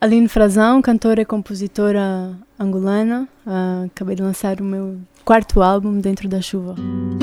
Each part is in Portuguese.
Aline Frazão, cantora e compositora angolana. Acabei de lançar o meu 4º álbum, Dentro da Chuva.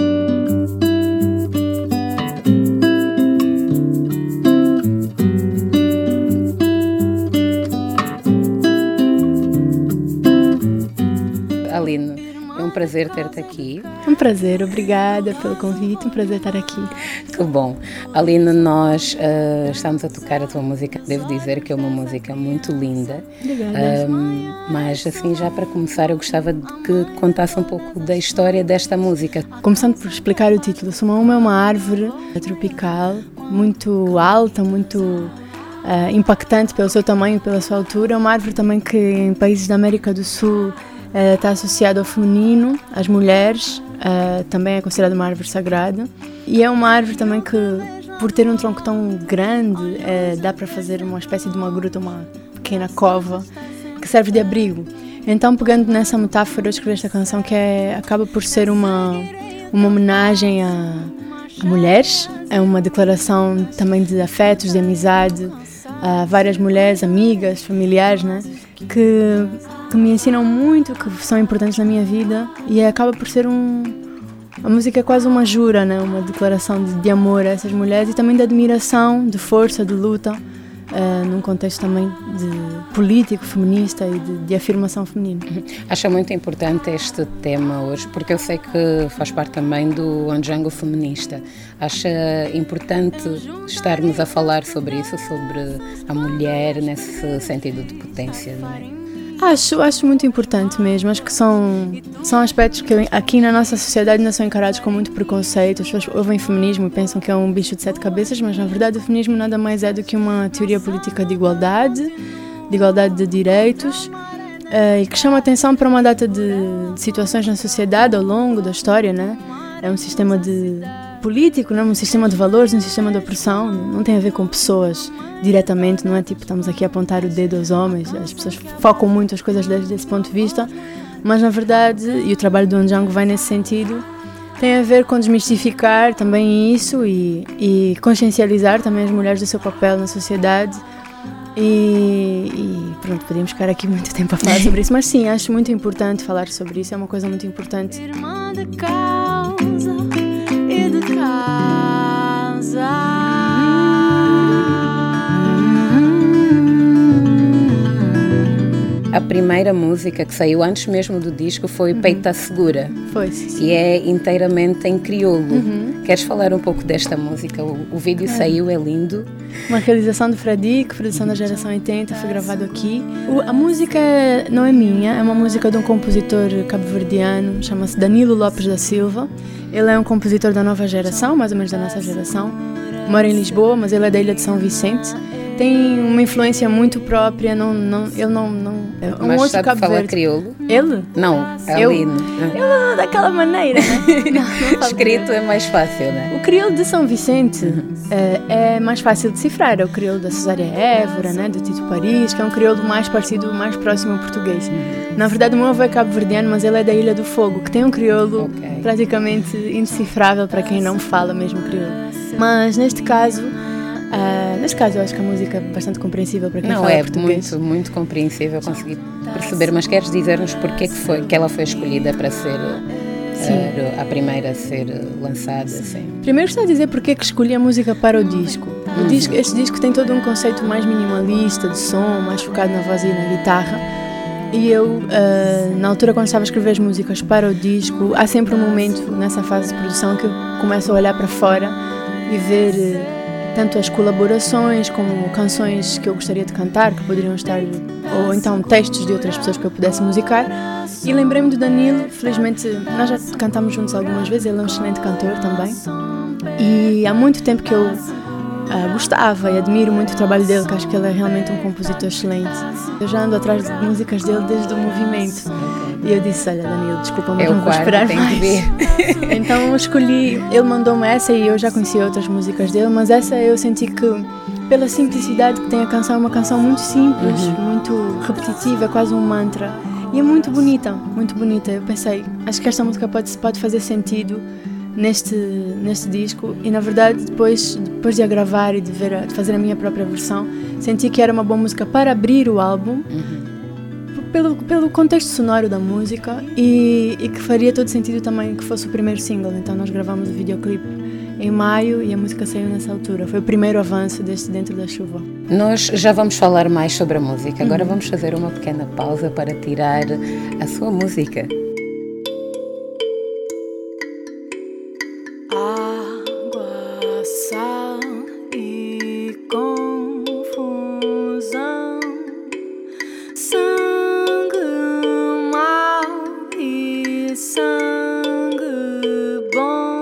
Aline, é um prazer ter-te aqui. Um prazer, obrigada pelo convite, um prazer estar aqui. Que bom. Aline, nós estamos a tocar a tua música. Devo dizer que é uma música muito linda. Obrigada. Mas assim, já para começar, eu gostava de que contasse um pouco da história desta música. Começando por explicar o título, Suma é uma árvore tropical, muito alta, muito impactante pelo seu tamanho e pela sua altura. É uma árvore também que em países da América do Sul está associada ao feminino, às mulheres, também é considerada uma árvore sagrada. E é uma árvore também que, por ter um tronco tão grande, dá para fazer uma espécie de uma gruta, uma pequena cova, que serve de abrigo. Então, pegando nessa metáfora, eu escrevi esta canção que acaba por ser uma homenagem a mulheres, é uma declaração também de afetos, de amizade, a várias mulheres, amigas, familiares, né, que me ensinam muito, que são importantes na minha vida, e acaba por ser a música é quase uma jura, né? Uma declaração de amor a essas mulheres e também de admiração, de força, de luta, num contexto também de político, feminista e de afirmação feminina. Acho muito importante este tema hoje, porque eu sei que faz parte também do Ndjango feminista. Acha importante estarmos a falar sobre isso, sobre a mulher nesse sentido de potência, não é? Acho muito importante mesmo. Acho que são aspectos que aqui na nossa sociedade ainda são encarados com muito preconceito. As pessoas ouvem feminismo e pensam que é um bicho de 7 cabeças, mas na verdade o feminismo nada mais é do que uma teoria política de igualdade de direitos, e que chama atenção para uma data de situações na sociedade ao longo da história, né? É um sistema político, não é? Um sistema de valores, um sistema de opressão. Não tem a ver com pessoas diretamente, não é tipo estamos aqui a apontar o dedo aos homens. As pessoas focam muito as coisas desde esse ponto de vista, mas na verdade, e o trabalho do Ndjango vai nesse sentido, tem a ver com desmistificar também isso e consciencializar também as mulheres do seu papel na sociedade. E pronto, podemos ficar aqui muito tempo a falar sobre isso, mas sim, acho muito importante falar sobre isso, é uma coisa muito importante. Irmã de causa e de casa. A primeira música que saiu antes mesmo do disco foi Peita Segura. Foi, sim. E é inteiramente em crioulo. Queres falar um pouco desta música? O vídeo saiu, é lindo. Uma realização do Fradique, produção da geração 80, foi gravado aqui. A música não é minha, é uma música de um compositor cabo-verdiano, chama-se Danilo Lopes da Silva. Ele é um compositor da nova geração, mais ou menos da nossa geração. Mora em Lisboa, mas ele é da Ilha de São Vicente. Tem uma influência muito própria, ele não é um mas outro sabe Cabo falar Verde. crioulo? Ele? Não, a Aline. Eu daquela maneira, né? Não Escrito é mais fácil, né? O crioulo de São Vicente é mais fácil de decifrar, é o crioulo da Cesária Évora, né, do Tito Paris, que é um crioulo mais parecido, mais próximo ao português. Na verdade, o meu avô é cabo-verdiano, mas ele é da Ilha do Fogo, que tem um crioulo praticamente indecifrável para quem não fala mesmo crioulo. Mas neste caso eu acho que a música é bastante compreensível para quem fala português. Não, é muito compreensível, consegui perceber, mas queres dizer-nos porque que ela foi escolhida para ser a primeira a ser lançada? Assim? Primeiro estou a dizer porque que escolhi a música para o disco. Este disco tem todo um conceito mais minimalista, de som, mais focado na voz e na guitarra. E eu, na altura, quando estava a escrever as músicas para o disco, há sempre um momento nessa fase de produção que eu começo a olhar para fora e ver tanto as colaborações como canções que eu gostaria de cantar, que poderiam estar, ou então textos de outras pessoas que eu pudesse musicar. E lembrei-me do Danilo, felizmente nós já cantamos juntos algumas vezes, ele é um excelente cantor também. E há muito tempo que eu gostava e admiro muito o trabalho dele, que acho que ele é realmente um compositor excelente. Eu já ando atrás de músicas dele desde o movimento. E eu disse, olha Danilo, desculpa, mas não vou esperar mais. Então eu escolhi, ele mandou-me essa e eu já conhecia outras músicas dele, mas essa eu senti que, pela simplicidade que tem a canção, é uma canção muito simples, muito repetitiva, quase um mantra. E é muito bonita, muito bonita. Eu pensei, acho que esta música pode fazer sentido neste disco, e na verdade depois de a gravar e de fazer a minha própria versão, senti que era uma boa música para abrir o álbum, pelo contexto sonoro da música, e que faria todo sentido também que fosse o primeiro single. Então nós gravamos o videoclipe em maio e a música saiu nessa altura. Foi o primeiro avanço deste Dentro da Chuva. Nós já vamos falar mais sobre a música. Agora vamos fazer uma pequena pausa para tirar a sua música. Água, sal e confusão, sangue mau e sangue bom,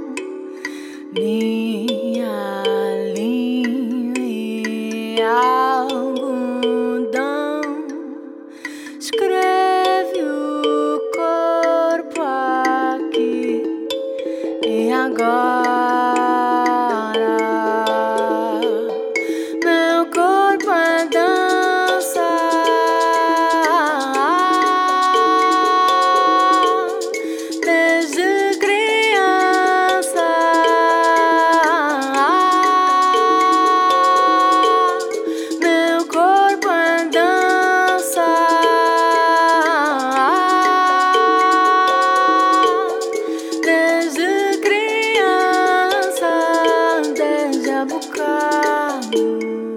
linha e algodão, escreve o corpo aqui e agora. Meu corpo é dança, desde criança. Meu corpo é dança, desde criança, desde a bocado.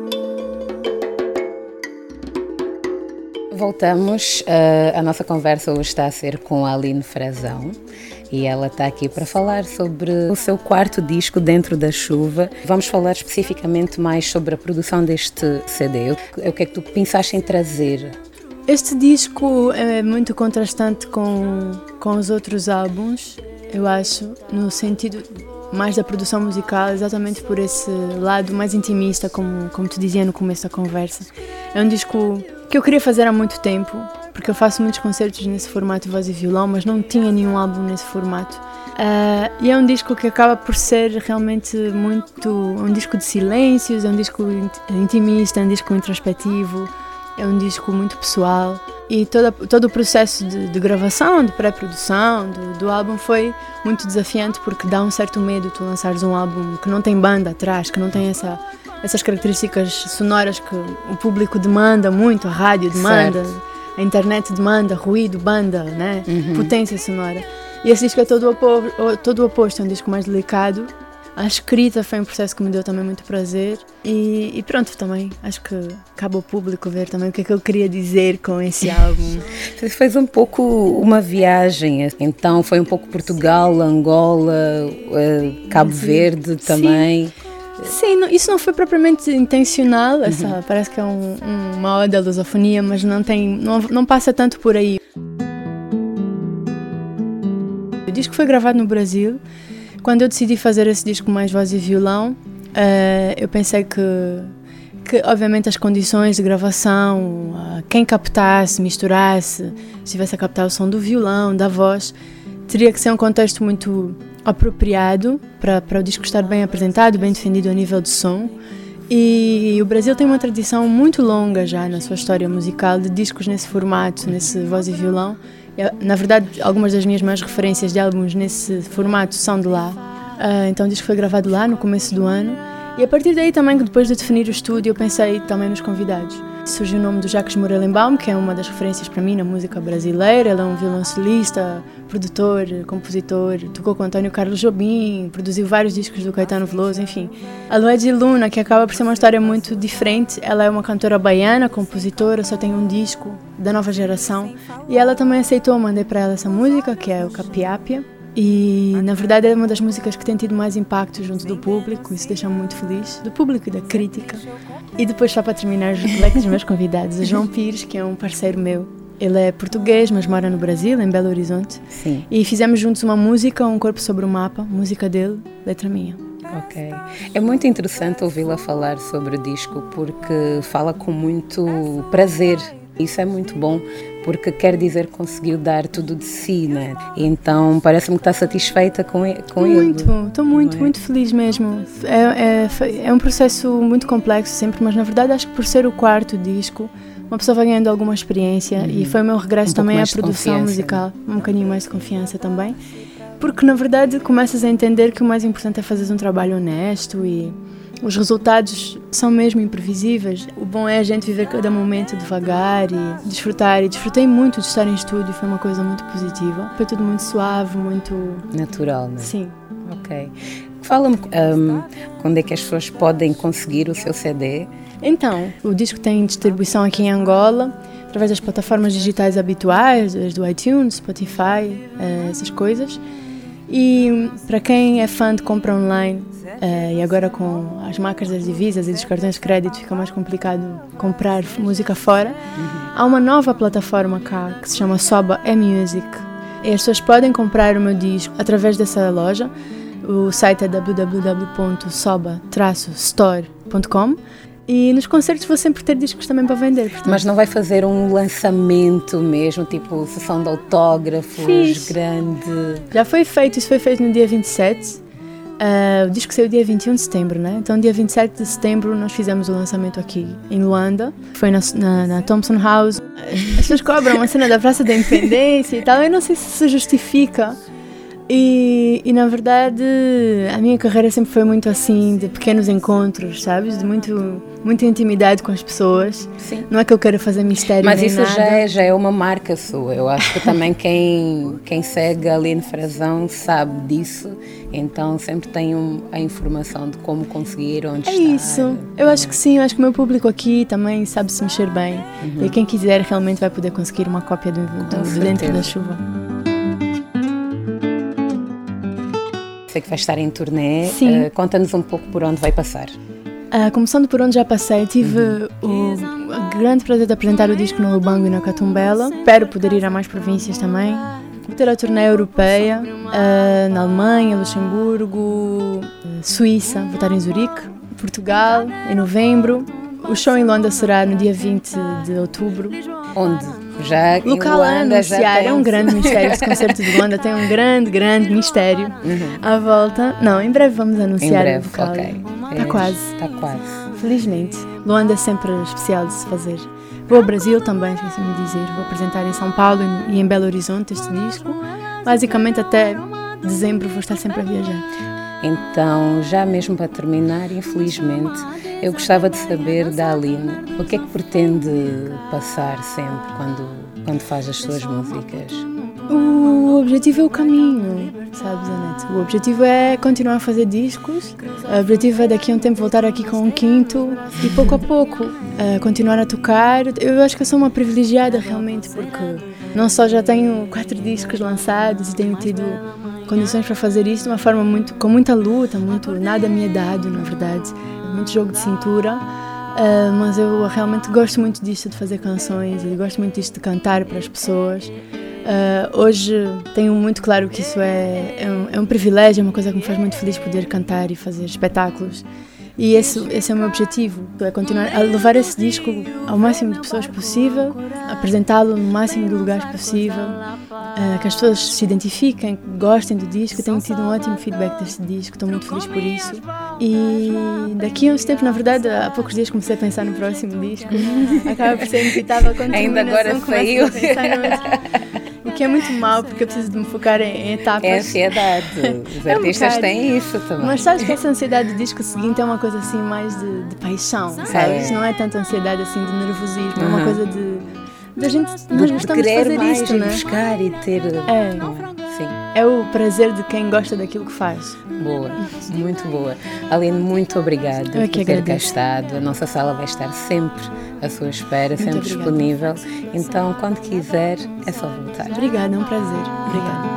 Voltamos, a nossa conversa hoje está a ser com a Aline Frazão e ela está aqui para falar sobre o seu quarto disco, Dentro da Chuva. Vamos falar especificamente mais sobre a produção deste CD. O que é que tu pensaste em trazer? Este disco é muito contrastante com os outros álbuns, eu acho, no sentido mais da produção musical, exatamente por esse lado mais intimista, como tu dizia no começo da conversa. É um disco que eu queria fazer há muito tempo, porque eu faço muitos concertos nesse formato voz e violão, mas não tinha nenhum álbum nesse formato. E é um disco que acaba por ser realmente um disco de silêncios, é um disco intimista, é um disco introspectivo, é um disco muito pessoal. E todo o processo de gravação, de pré-produção do álbum foi muito desafiante, porque dá um certo medo tu lançares um álbum que não tem banda atrás, que não tem essas características sonoras que o público demanda muito, a rádio demanda, certo. A internet demanda, ruído, banda, né? Potência sonora. E esse disco é todo o oposto, é um disco mais delicado. A escrita foi um processo que me deu também muito prazer e pronto, também acho que cabe ao público ver também o que é que eu queria dizer com esse álbum. Você fez um pouco uma viagem, então foi um pouco Portugal, Angola, Cabo Verde também. Sim, isso não foi propriamente intencional, parece que é uma ode à lusofonia, mas não passa tanto por aí. O disco foi gravado no Brasil. Quando eu decidi fazer esse disco mais voz e violão, eu pensei que obviamente as condições de gravação, quem captasse, misturasse, estivesse a captar o som do violão, da voz, teria que ser um contexto muito apropriado para o disco estar bem apresentado, bem defendido a nível de som. E o Brasil tem uma tradição muito longa já na sua história musical de discos nesse formato, nesse voz e violão. Na verdade, algumas das minhas maiores referências de álbuns nesse formato são de lá. Então o disco foi gravado lá no começo do ano. E a partir daí também, depois de definir o estúdio, eu pensei também nos convidados. Surgiu o nome do Jacques Morelenbaum, que é uma das referências para mim na música brasileira. Ele é um violoncelista, produtor, compositor, tocou com Antônio Carlos Jobim, produziu vários discos do Caetano Veloso, enfim. A Lued Luna, que acaba por ser uma história muito diferente, ela é uma cantora baiana, compositora, só tem um disco da nova geração. E ela também aceitou, mandei para ela essa música, que é o Capiápia. E, na verdade, é uma das músicas que tem tido mais impacto junto do público, isso deixa-me muito feliz, do público e da crítica. E depois, só para terminar, os leques dos meus convidados, o João Pires, que é um parceiro meu. Ele é português, mas mora no Brasil, em Belo Horizonte. Sim. E fizemos juntos uma música, Um Corpo Sobre o Mapa, música dele, letra minha. Ok. É muito interessante ouvi-la falar sobre o disco, porque fala com muito prazer. Isso é muito bom, porque quer dizer que conseguiu dar tudo de si, né? Então parece-me que está satisfeita com ele. Estou muito feliz mesmo. É um processo muito complexo sempre, mas na verdade acho que por ser o quarto disco, uma pessoa vai ganhando alguma experiência e foi o meu regresso também à produção musical, um bocadinho mais de confiança também. Porque, na verdade, começas a entender que o mais importante é fazer um trabalho honesto e os resultados são mesmo imprevisíveis. O bom é a gente viver cada momento devagar e desfrutar. E desfrutei muito de estar em estúdio, foi uma coisa muito positiva. Foi tudo muito suave, muito... natural, né? Sim. Ok. Fala-me quando é que as pessoas podem conseguir o seu CD? Então, o disco tem distribuição aqui em Angola, através das plataformas digitais habituais, do iTunes, Spotify, essas coisas. E para quem é fã de compra online, e agora com as marcas das divisas e dos cartões de crédito fica mais complicado comprar música fora, há uma nova plataforma cá que se chama Soba eMusic. E as pessoas podem comprar o meu disco através dessa loja. O site é www.soba-store.com. E nos concertos vou sempre ter discos também para vender. Portanto. Mas não vai fazer um lançamento mesmo, tipo sessão de autógrafos, grande? Já foi feito, isso foi feito no dia 27. O disco saiu dia 21 de setembro, né? Então dia 27 de setembro nós fizemos o lançamento aqui em Luanda. Foi na Thompson House. As pessoas cobram uma cena da Praça da Independência e tal. Eu não sei se isso justifica. E na verdade a minha carreira sempre foi muito assim, de pequenos encontros, sabes? De muita intimidade com as pessoas. Sim. Não é que eu queira fazer mistério. Mas nem isso nada. já é uma marca sua. Eu acho que também quem segue a Aline Frazão sabe disso. Então sempre tem a informação de como conseguir, onde é estar. É isso. Eu acho que sim, eu acho que o meu público aqui também sabe se mexer bem. E quem quiser realmente vai poder conseguir uma cópia do Dentro da Chuva. Sei que vai estar em turnê. Sim. Conta-nos um pouco por onde vai passar. Começando por onde já passei, tive o grande prazer de apresentar o disco no Lubango e na Catumbela. Espero poder ir a mais províncias também. Vou ter a turnê europeia, na Alemanha, Luxemburgo, Suíça, vou estar em Zurique, Portugal, em novembro. O show em Luanda será no dia 20 de outubro. Onde? Já local a anunciar, é um grande mistério. Esse concerto de Luanda tem um grande mistério à volta. Não, em breve vamos anunciar. Em breve, o local. ok. Está quase. Está quase. Felizmente. Luanda é sempre especial de se fazer. Vou ao Brasil também, esqueci-me de dizer. Vou apresentar em São Paulo e em Belo Horizonte este disco. Basicamente até dezembro vou estar sempre a viajar. Então, já mesmo para terminar, infelizmente, eu gostava de saber da Aline o que é que pretende passar sempre quando faz as suas músicas. O objetivo é o caminho, sabes, Anete? O objetivo é continuar a fazer discos. O objetivo é daqui a um tempo voltar aqui com um quinto e pouco a pouco continuar a tocar. Eu acho que eu sou uma privilegiada realmente porque não só já tenho 4 discos lançados e tenho tido condições para fazer isso de uma forma com muita luta, nada me é dado, na verdade, muito jogo de cintura, mas eu realmente gosto muito disto de fazer canções e gosto muito disto de cantar para as pessoas. Hoje tenho muito claro que isso é um privilégio, é uma coisa que me faz muito feliz poder cantar e fazer espetáculos. E esse é o meu objetivo, é continuar a levar esse disco ao máximo de pessoas possível, apresentá-lo no máximo de lugares possível, que as pessoas se identifiquem, gostem do disco. Tenho tido um ótimo feedback deste disco, estou muito feliz por isso. E daqui a uns tempos, na verdade, há poucos dias comecei a pensar no próximo disco, acaba por ser inevitável quando ainda agora saiu. O que é muito mau, porque eu preciso de me focar em etapas. É ansiedade. Os artistas têm isso também. Mas sabes que essa ansiedade do disco seguinte é uma coisa assim mais de paixão, sabes? Não é tanto ansiedade assim de nervosismo, é uma coisa da gente, nós gostamos de fazer mais isto, e né? buscar e ter... Sim. É o prazer de quem gosta daquilo que faz. Boa, muito boa. Aline, muito obrigada por ter cá estado. A nossa sala vai estar sempre à sua espera, muito sempre disponível. Então, quando quiser, é só voltar. Obrigada, é um prazer. Obrigada.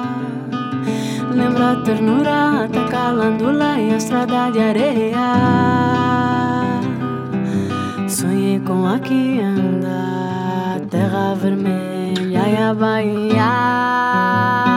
Lembra a ternura, tá calando lá em a estrada de areia. Sonhei com aqui andar, terra vermelha e a Bahia.